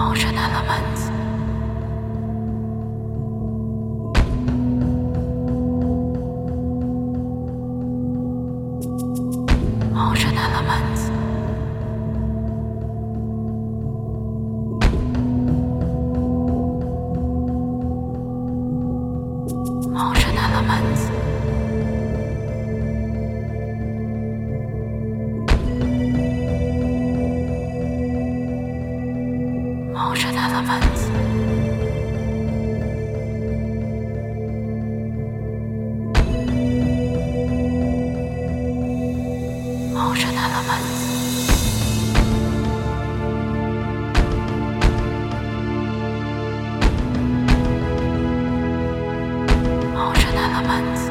Motion elements. Motion elements. Motion elements. Motion elements. Motion elements. Motion elements.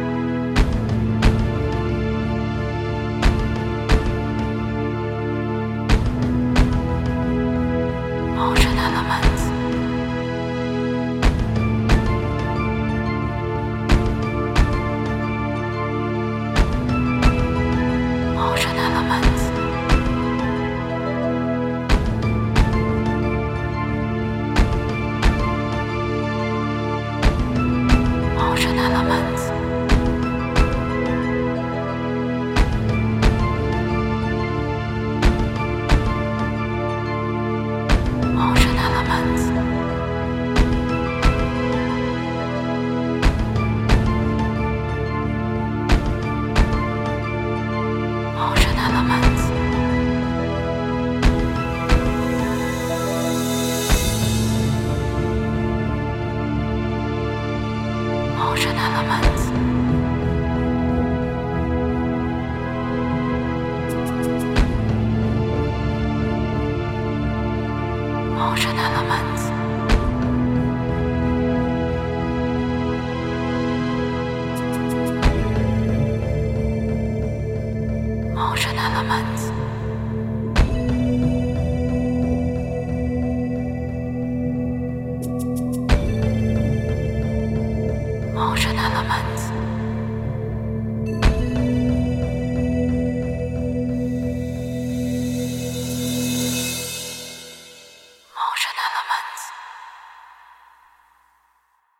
Motion elements. Motion elements. Motion elements. Motion elements. Motion elements. Motion elements. Motion elements. Motion elements. Motion elements.